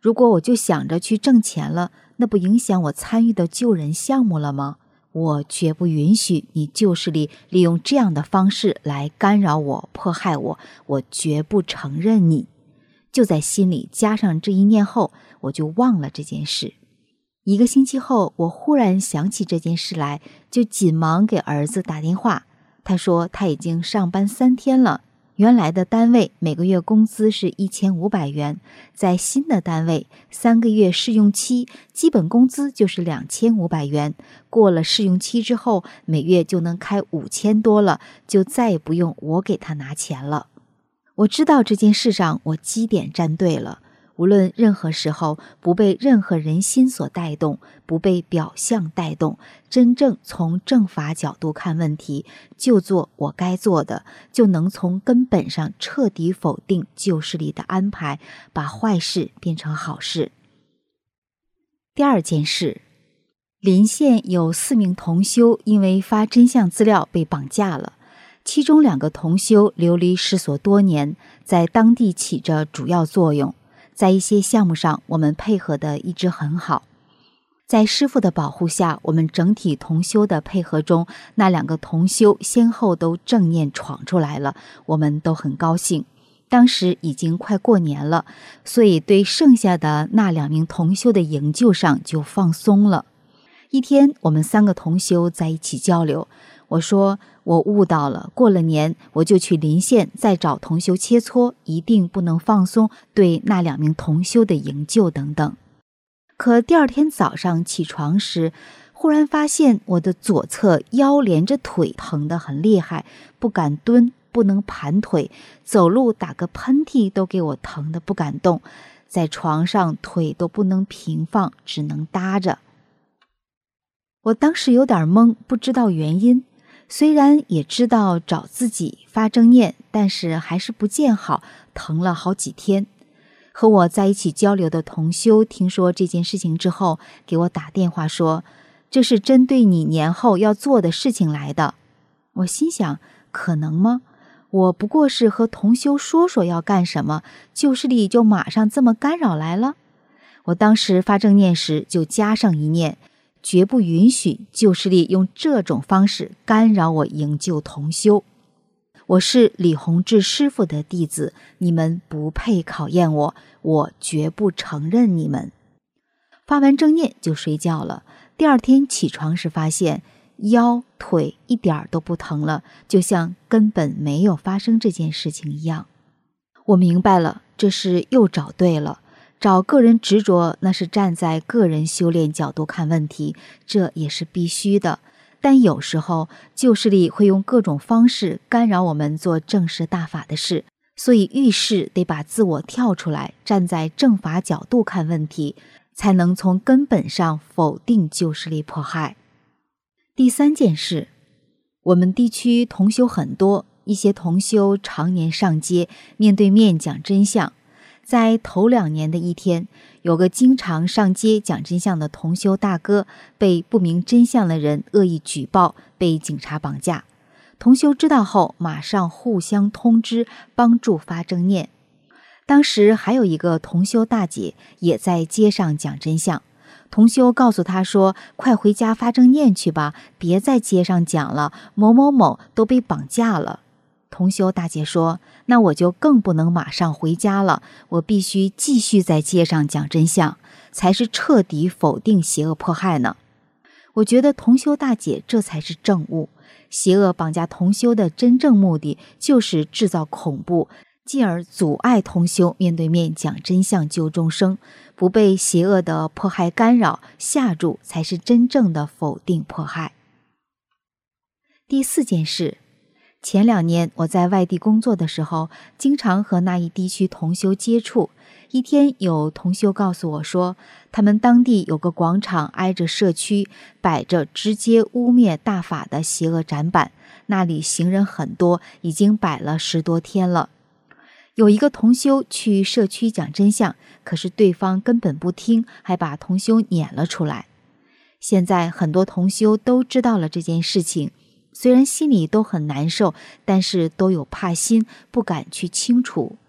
如果我就想着去挣钱了，那不影响我参与的救人项目了吗？我绝不允许你旧势力利用这样的方式来干扰我、迫害我，我绝不承认你。就在心里加上这一念后，我就忘了这件事。一个星期后，我忽然想起这件事来，就紧忙给儿子打电话。他说他已经上班三天了，原来的单位每个月工资是一千五百元，在新的单位三个月试用期，基本工资就是两千五百元。过了试用期之后，每月就能开五千多了，就再也不用我给他拿钱了。我知道这件事上我基点站对了，无论任何时候，不被任何人心所带动，不被表象带动，真正从正法角度看问题，就做我该做的，就能从根本上彻底否定旧势力的安排，把坏事变成好事。第二件事，临县有四名同修因为发真相资料被绑架了，其中两个同修流离失所多年，在当地起着主要作用。在一些项目上，我们配合的一直很好。在师父的保护下，我们整体同修的配合中，那两个同修先后都正念闯出来了，我们都很高兴。当时已经快过年了，所以对剩下的那两名同修的营救上就放松了。一天，我们三个同修在一起交流，我说我悟到了，过了年我就去临县再找同修切磋，一定不能放松对那两名同修的营救等等。可第二天早上起床时，忽然发现我的左侧腰连着腿疼得很厉害，不敢蹲，不能盘腿，走路打个喷嚏都给我疼得不敢动，在床上腿都不能平放，只能搭着。我当时有点懵，不知道原因，虽然也知道找自己发正念，但是还是不见好，疼了好几天。和我在一起交流的同修听说这件事情之后，给我打电话说，这是针对你年后要做的事情来的。我心想，可能吗？我不过是和同修说说要干什么，旧势力就马上这么干扰来了。我当时发正念时就加上一念，绝不允许旧势力用这种方式干扰我营救同修。我是李洪志师父的弟子，你们不配考验我，我绝不承认你们。发完正念就睡觉了。第二天起床时发现腰腿一点都不疼了，就像根本没有发生这件事情一样。我明白了，这是又找对了。找个人执着，那是站在个人修炼角度看问题，这也是必须的。但有时候旧势力会用各种方式干扰我们做正事大法的事，所以遇事得把自我跳出来，站在正法角度看问题，才能从根本上否定旧势力迫害。第三件事，我们地区同修很多，一些同修常年上街，面对面讲真相。在头两年的一天，有个经常上街讲真相的同修大哥被不明真相的人恶意举报，被警察绑架。同修知道后，马上互相通知，帮助发正念。当时还有一个同修大姐也在街上讲真相，同修告诉她说，快回家发正念去吧，别在街上讲了，某某某都被绑架了。同修大姐说，那我就更不能马上回家了，我必须继续在街上讲真相，才是彻底否定邪恶迫害呢。我觉得同修大姐这才是正悟，邪恶绑架同修的真正目的就是制造恐怖，进而阻碍同修面对面讲真相救众生，不被邪恶的迫害干扰吓住，才是真正的否定迫害。第四件事，前两年我在外地工作的时候，经常和那一地区同修接触。一天有同修告诉我说，他们当地有个广场挨着社区，摆着直接污蔑大法的邪恶展板，那里行人很多，已经摆了十多天了。有一个同修去社区讲真相，可是对方根本不听，还把同修撵了出来。现在很多同修都知道了这件事情，虽然心里都很难受，但是都有怕心，不敢去清除。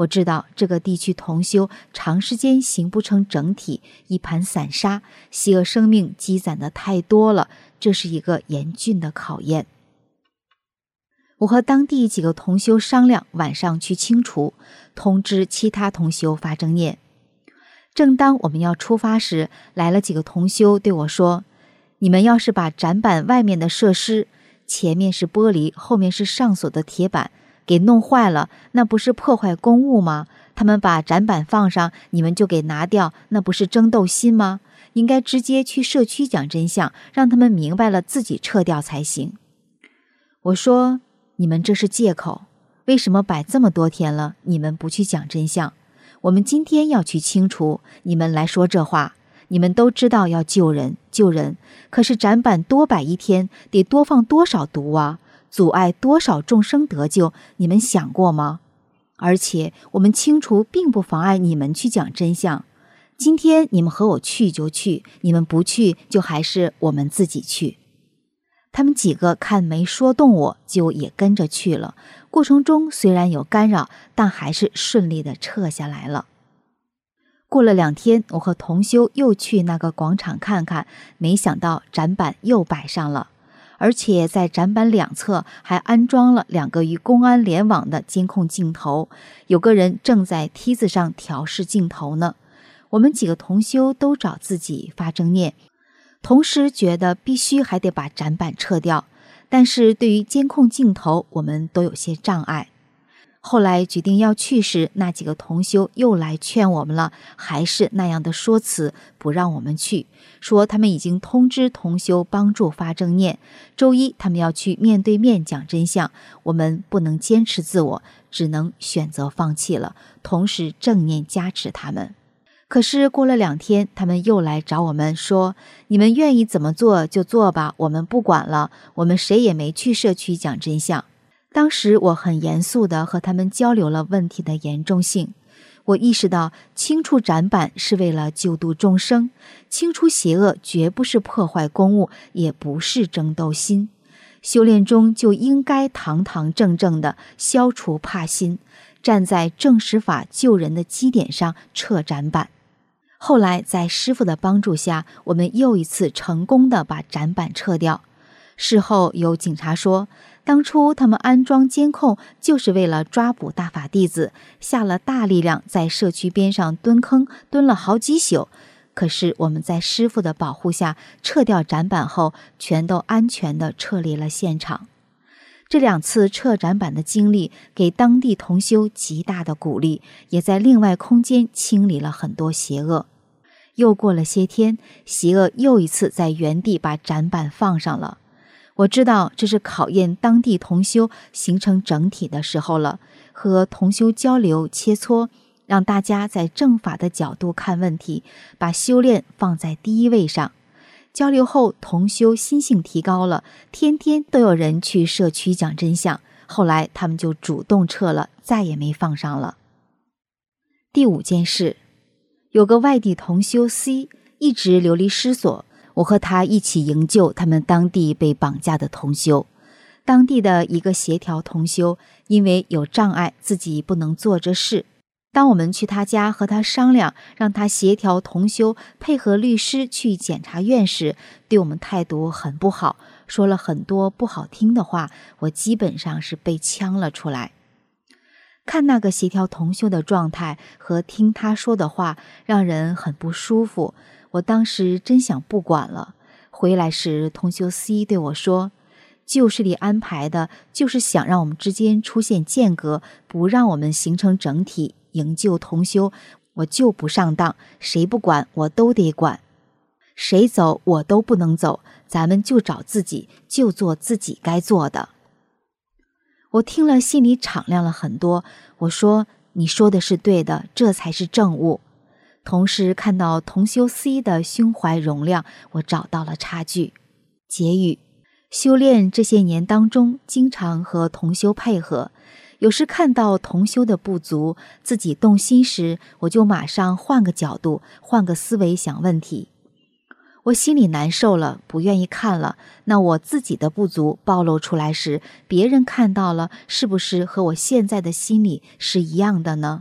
我知道这个地区同修长时间形不成整体，一盘散沙，邪恶生命积攒的太多了，这是一个严峻的考验。我和当地几个同修商量，晚上去清除，通知其他同修发正念。正当我们要出发时，来了几个同修对我说，你们要是把展板外面的设施，前面是玻璃，后面是上锁的铁板，给弄坏了，那不是破坏公物吗？他们把展板放上，你们就给拿掉，那不是争斗心吗？应该直接去社区讲真相，让他们明白了自己撤掉才行。我说，你们这是借口，为什么摆这么多天了，你们不去讲真相？我们今天要去清除，你们来说这话，你们都知道要救人救人，可是展板多摆一天，得多放多少毒啊，阻碍多少众生得救，你们想过吗？而且我们清除并不妨碍你们去讲真相，今天你们和我去就去，你们不去就还是我们自己去。他们几个看没说动我，就也跟着去了。过程中虽然有干扰，但还是顺利的撤下来了。过了两天，我和同修又去那个广场看看，没想到展板又摆上了，而且在展板两侧还安装了两个与公安联网的监控镜头，有个人正在梯子上调试镜头呢。我们几个同修都找自己发正念，同时觉得必须还得把展板撤掉，但是对于监控镜头我们都有些障碍。后来决定要去时，那几个同修又来劝我们了，还是那样的说辞，不让我们去，说他们已经通知同修帮助发正念，周一他们要去面对面讲真相，我们不能坚持自我，只能选择放弃了，同时正念加持他们。可是过了两天，他们又来找我们说，你们愿意怎么做就做吧，我们不管了，我们谁也没去社区讲真相。当时我很严肃地和他们交流了问题的严重性，我意识到清除展板是为了救度众生，清除邪恶绝不是破坏公物，也不是争斗心。修炼中就应该堂堂正正地消除怕心，站在正实法救人的基点上撤展板。后来在师父的帮助下，我们又一次成功地把展板撤掉。事后有警察说，当初他们安装监控就是为了抓捕大法弟子，下了大力量在社区边上蹲坑，蹲了好几宿。可是我们在师父的保护下撤掉展板后，全都安全地撤离了现场。这两次撤展板的经历给当地同修极大的鼓励，也在另外空间清理了很多邪恶。又过了些天，邪恶又一次在原地把展板放上了。我知道这是考验当地同修形成整体的时候了，和同修交流切磋，让大家在正法的角度看问题，把修炼放在第一位上。交流后，同修心性提高了，天天都有人去社区讲真相，后来他们就主动撤了，再也没放上了。第五件事，有个外地同修 C 一直流离失所，我和他一起营救他们当地被绑架的同修。当地的一个协调同修因为有障碍，自己不能做这事。当我们去他家和他商量，让他协调同修配合律师去检察院时，对我们态度很不好，说了很多不好听的话，我基本上是被呛了出来。看那个协调同修的状态和听他说的话，让人很不舒服。我当时真想不管了。回来时，同修 C 对我说，旧事里安排的就是想让我们之间出现间隔，不让我们形成整体，营救同修，我就不上当，谁不管我都得管，谁走我都不能走，咱们就找自己，就做自己该做的。我听了心里敞亮了很多，我说你说的是对的，这才是正悟。同时看到同修 C 的胸怀容量，我找到了差距。结语，修炼这些年当中，经常和同修配合，有时看到同修的不足，自己动心时，我就马上换个角度，换个思维想问题。我心里难受了，不愿意看了，那我自己的不足暴露出来时，别人看到了，是不是和我现在的心理是一样的呢？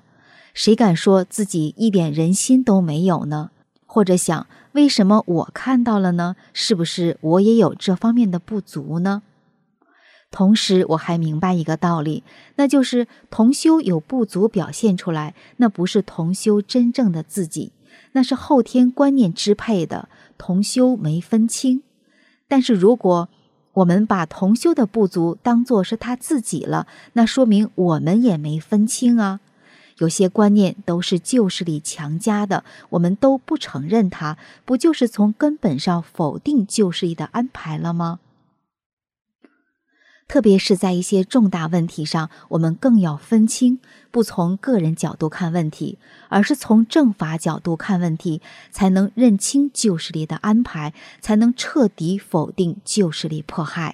谁敢说自己一点人心都没有呢？或者想，为什么我看到了呢？是不是我也有这方面的不足呢？同时我还明白一个道理，那就是同修有不足表现出来，那不是同修真正的自己，那是后天观念支配的，同修没分清。但是如果我们把同修的不足当作是他自己了，那说明我们也没分清啊。有些观念都是旧势力强加的，我们都不承认它，不就是从根本上否定旧势力的安排了吗？特别是在一些重大问题上，我们更要分清，不从个人角度看问题，而是从正法角度看问题，才能认清旧势力的安排，才能彻底否定旧势力迫害。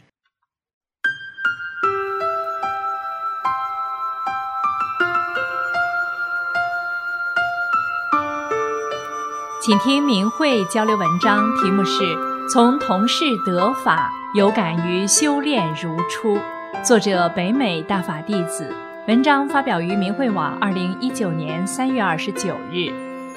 请听明慧交流文章，题目是从同事得法，有感于修炼如初，作者北美大法弟子，文章发表于明慧网二零一九年三月二十九日。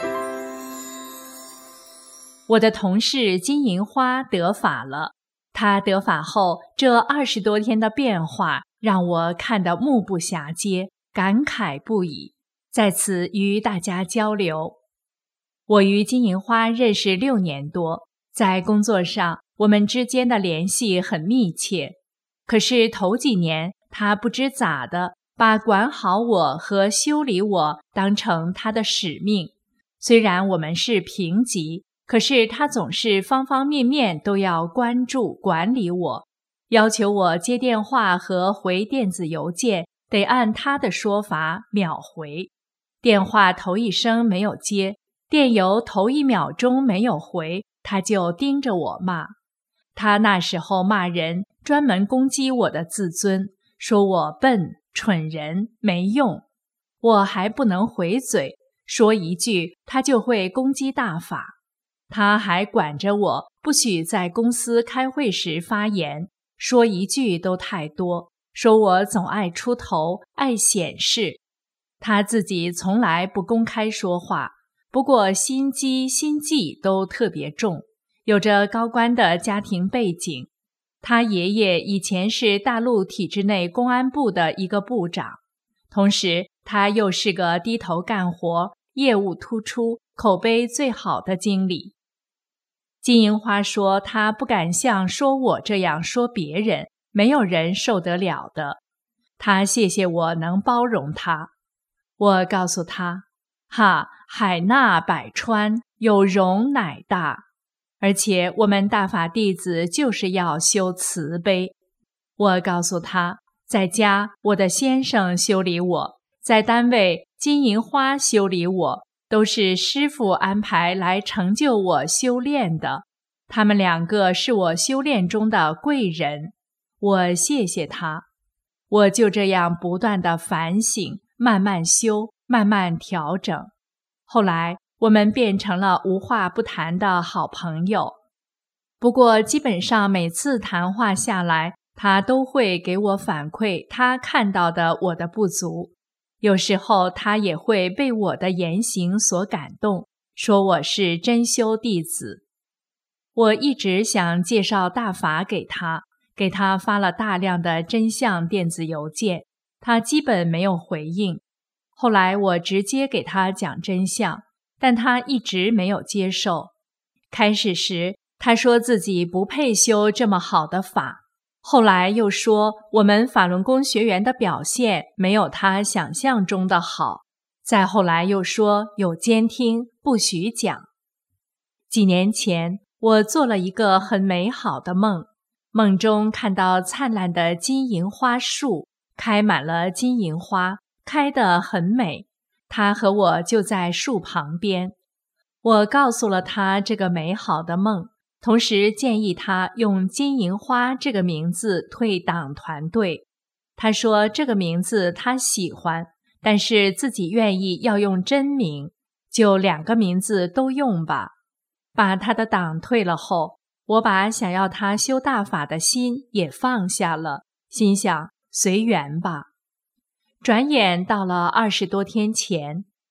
我的同事金银花得法了，他得法后这二十多天的变化让我看得目不暇接，感慨不已，在此与大家交流。我与金银花认识六年多，在工作上我们之间的联系很密切。可是头几年他不知咋的，把管好我和修理我当成他的使命。虽然我们是平级，可是他总是方方面面都要关注管理我，要求我接电话和回电子邮件得按他的说法秒回，电话头一声没有接，电邮头一秒钟没有回，他就盯着我骂。他那时候骂人，专门攻击我的自尊，说我笨、蠢人、没用。我还不能回嘴，说一句他就会攻击大法。他还管着我，不许在公司开会时发言，说一句都太多，说我总爱出头，爱显示。他自己从来不公开说话，不过心机心计都特别重，有着高官的家庭背景。他爷爷以前是大陆体制内公安部的一个部长，同时他又是个低头干活、业务突出、口碑最好的经理。金银花说他不敢像说我这样说别人，没有人受得了的。他谢谢我能包容他。我告诉他，哈，海纳百川，有容乃大。而且我们大法弟子就是要修慈悲。我告诉他，在家我的先生修理我，在单位金银花修理我，都是师父安排来成就我修炼的。他们两个是我修炼中的贵人，我谢谢他。我就这样不断地反省，慢慢修，慢慢调整。后来我们变成了无话不谈的好朋友。不过基本上每次谈话下来，他都会给我反馈他看到的我的不足。有时候他也会被我的言行所感动，说我是真修弟子。我一直想介绍大法给他，给他发了大量的真相电子邮件，他基本没有回应。后来我直接给他讲真相，但他一直没有接受。开始时他说自己不配修这么好的法，后来又说我们法轮功学员的表现没有他想象中的好，再后来又说有监听，不许讲。几年前我做了一个很美好的梦，梦中看到灿烂的金银花树，开满了金银花，开得很美，他和我就在树旁边。我告诉了他这个美好的梦，同时建议他用金银花这个名字退党团队。他说这个名字他喜欢，但是自己愿意要用真名，就两个名字都用吧。把他的党退了后，我把想要他修大法的心也放下了，心想随缘吧。转眼到了二十多天前，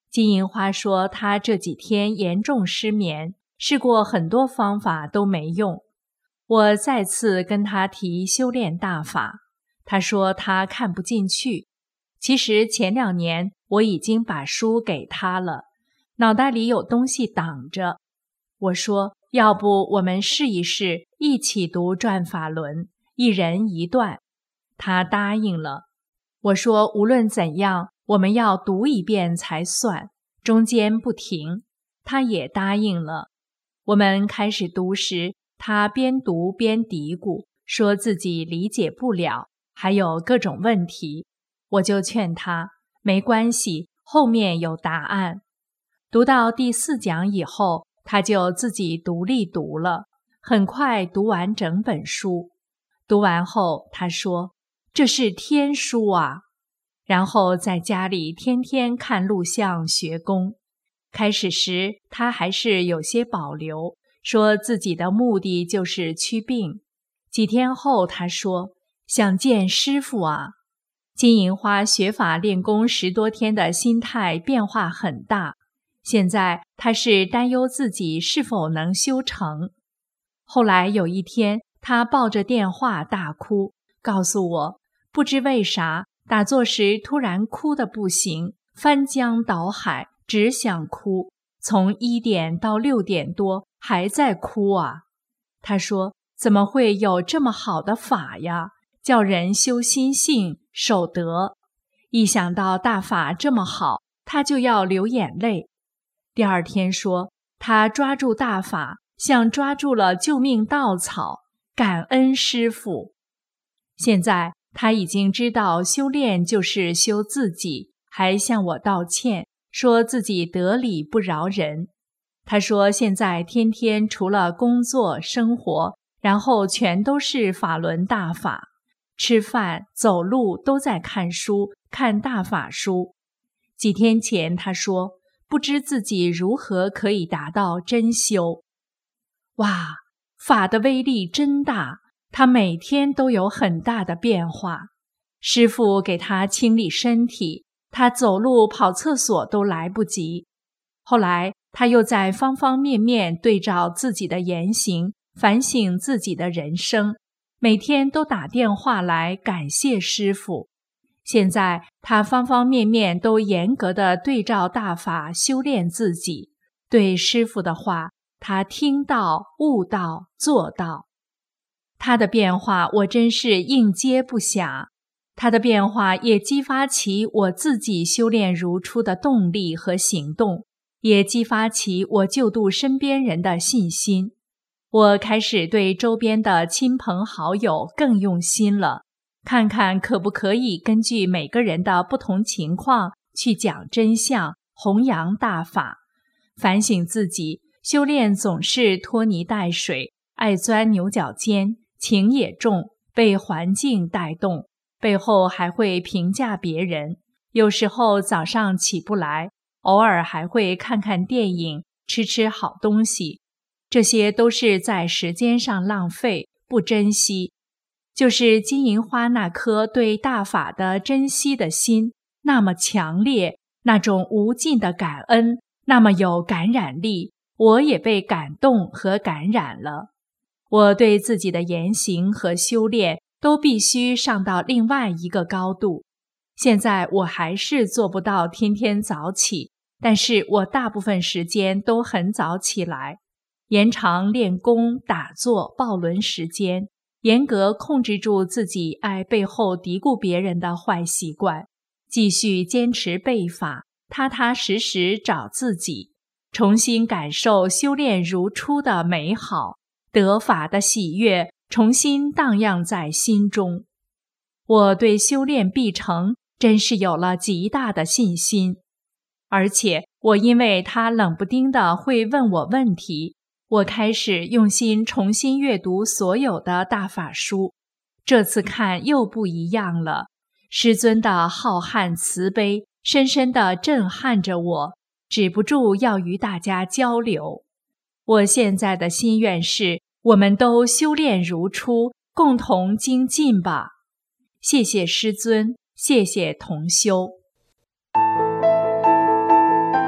金银花说她这几天严重失眠，试过很多方法都没用。我再次跟她提修炼大法，她说她看不进去。其实前两年我已经把书给她了，脑袋里有东西挡着。我说要不我们试一试，一起读转法轮，一人一段。她答应了。我说无论怎样，我们要读一遍才算，中间不停。她也答应了。我们开始读时，她边读边嘀咕，说自己理解不了，还有各种问题。我就劝她没关系，后面有答案。读到第四讲以后，她就自己独立读了，很快读完整本书。读完后，她说这是天书啊。然后在家里天天看录像学功。开始时她还是有些保留，说自己的目的就是祛病。几天后她说想见师父啊。金银花学法练功十多天的心态变化很大，现在她是担忧自己是否能修成。后来有一天，她抱着电话大哭，告诉我不知为啥打坐时突然哭得不行，翻江倒海，只想哭，从一点到六点多还在哭啊。她说怎么会有这么好的法呀，叫人修心性守德。一想到大法这么好，她就要流眼泪。第二天说她抓住大法像抓住了救命稻草，感恩师父。现在她已经知道修炼就是修自己，还向我道歉，说自己得理不饶人。她说现在天天除了工作生活，然后全都是法轮大法，吃饭走路都在看书，看大法书。几天前她说不知自己如何可以达到真修。哇，法的威力真大，她每天都有很大的变化。师父给她清理身体，她走路跑厕所都来不及。后来她又在方方面面对照自己的言行，反省自己的人生，每天都打电话来感谢师父。现在她方方面面都严格地对照大法修炼自己，对师父的话她听到悟到做到。她的变化我真是应接不暇，她的变化也激发起我自己修炼如初的动力和行动，也激发起我救度身边人的信心。我开始对周边的亲朋好友更用心了，看看可不可以根据每个人的不同情况去讲真相，弘扬大法。反省自己，修炼总是拖泥带水，爱钻牛角尖，情也重，被环境带动，背后还会评价别人。有时候早上起不来，偶尔还会看看电影，吃吃好东西，这些都是在时间上浪费，不珍惜。就是金银花那颗对大法的珍惜的心那么强烈，那种无尽的感恩那么有感染力，我也被感动和感染了。我对自己的言行和修炼都必须上到另外一个高度。现在我还是做不到天天早起，但是我大部分时间都很早起来，延长练功打坐抱轮时间，严格控制住自己爱背后嘀咕别人的坏习惯，继续坚持背法，踏踏实实找自己，重新感受修炼如初的美好，得法的喜悦重新荡漾在心中。我对修炼必成真是有了极大的信心，而且我因为他冷不丁的会问我问题，我开始用心重新阅读所有的大法书。这次看又不一样了，师尊的浩瀚慈悲深深地震撼着我，止不住要与大家交流。我现在的心愿是，我们都修炼如初，共同精进吧。谢谢师尊，谢谢同修。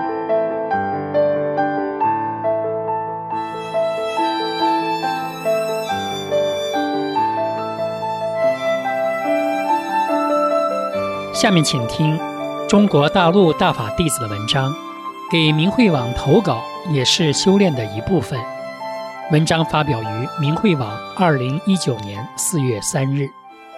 下面请听中国大陆大法弟子的文章，给明慧网投稿也是修炼的一部分。文章发表于明慧网二零一九年四月三日。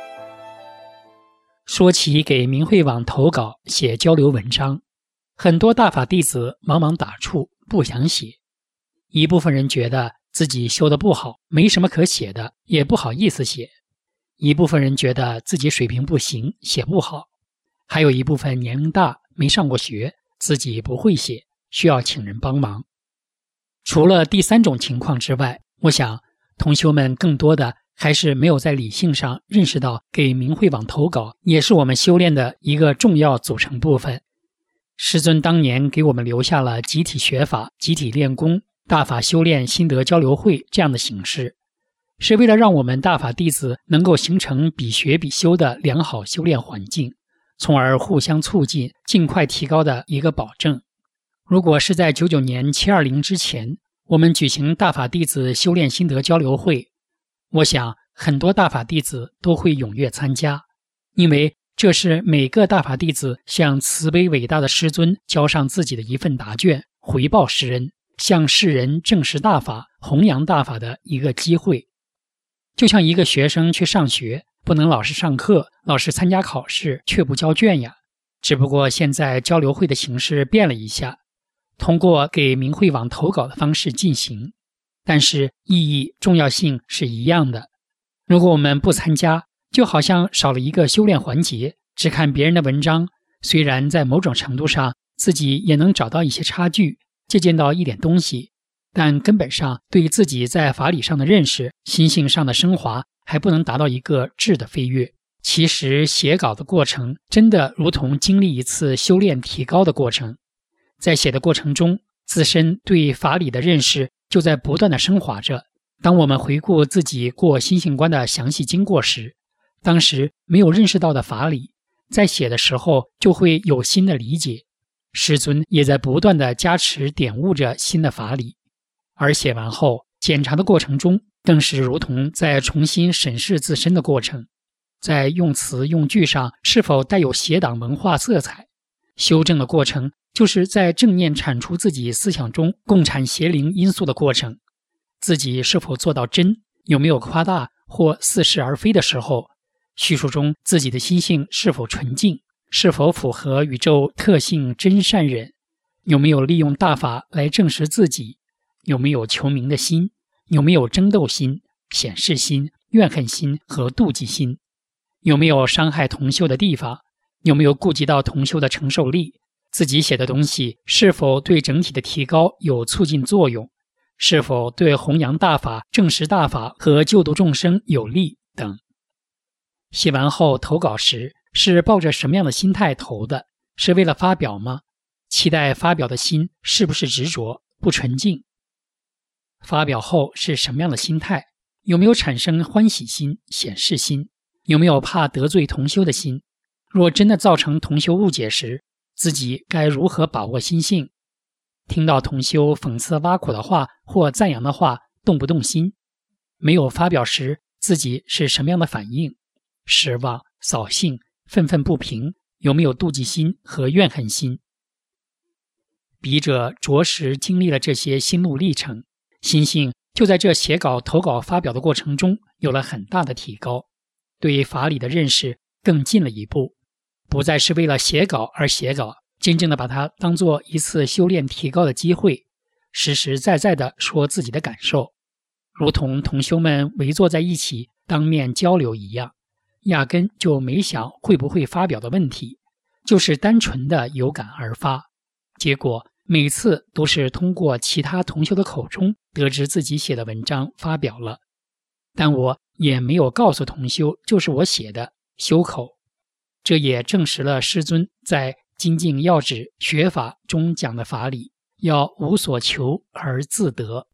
说起给明慧网投稿写交流文章，很多大法弟子茫茫打怵，不想写。一部分人觉得自己修得不好，没什么可写的，也不好意思写。一部分人觉得自己水平不行，写不好。还有一部分年龄大，没上过学，自己不会写，需要请人帮忙。除了第三种情况之外，我想同修们更多的还是没有在理性上认识到给明慧网投稿也是我们修炼的一个重要组成部分。师尊当年给我们留下了集体学法、集体练功、大法修炼心得交流会这样的形式，是为了让我们大法弟子能够形成比学比修的良好修炼环境，从而互相促进、尽快提高的一个保证。如果是在九九年七二零之前，我们举行大法弟子修炼心得交流会，我想很多大法弟子都会踊跃参加，因为这是每个大法弟子向慈悲伟大的师尊交上自己的一份答卷，回报师恩，向世人证实大法、弘扬大法的一个机会。就像一个学生去上学，不能老是上课，老是参加考试，却不交卷呀。只不过现在交流会的形式变了一下，通过给明慧网投稿的方式进行，但是意义、重要性是一样的。如果我们不参加，就好像少了一个修炼环节，只看别人的文章，虽然在某种程度上自己也能找到一些差距，借鉴到一点东西，但根本上对自己在法理上的认识、心性上的升华还不能达到一个质的飞跃。其实写稿的过程真的如同经历一次修炼提高的过程，在写的过程中，自身对法理的认识就在不断的升华着。当我们回顾自己过心性观的详细经过时，当时没有认识到的法理，在写的时候就会有新的理解，师尊也在不断的加持点悟着新的法理。而写完后检查的过程中，更是如同在重新审视自身的过程，在用词用句上是否带有邪党文化色彩。修正的过程就是在正念铲除自己思想中共产邪灵因素的过程，自己是否做到真，有没有夸大或似是而非的时候，叙述中自己的心性是否纯净，是否符合宇宙特性真善忍，有没有利用大法来证实自己，有没有求名的心，有没有争斗心、显示心、怨恨心和妒忌心，有没有伤害同修的地方，有没有顾及到同修的承受力，自己写的东西是否对整体的提高有促进作用，是否对弘扬大法、证实大法和救度众生有利等。写完后投稿时是抱着什么样的心态投的？是为了发表吗？期待发表的心是不是执着、不纯净？发表后是什么样的心态？有没有产生欢喜心、显示心？有没有怕得罪同修的心？若真的造成同修误解时，自己该如何把握心性？听到同修讽刺挖苦的话或赞扬的话，动不动心？没有发表时，自己是什么样的反应？失望、扫兴、愤愤不平，有没有妒忌心和怨恨心？笔者着实经历了这些心路历程，心性就在这写稿、投稿、发表的过程中有了很大的提高，对法理的认识更进了一步，不再是为了写稿而写稿，真正的把它当作一次修炼提高的机会，实实在在地说自己的感受，如同同修们围坐在一起当面交流一样，压根就没想会不会发表的问题，就是单纯的有感而发。结果每次都是通过其他同修的口中得知自己写的文章发表了，但我也没有告诉同修就是我写的，修口。这也证实了师尊在精进要旨学法中讲的法理，要无所求而自得。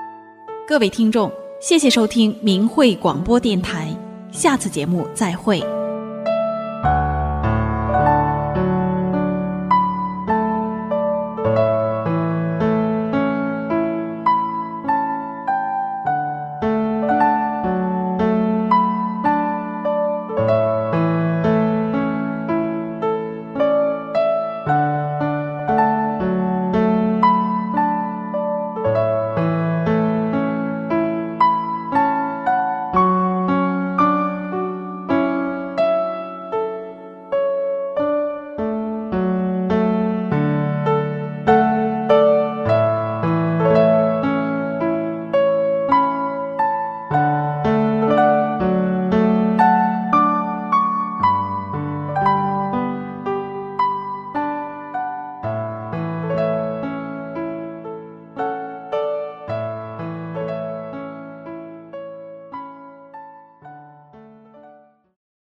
各位听众，谢谢收听明慧广播电台，下次节目再会。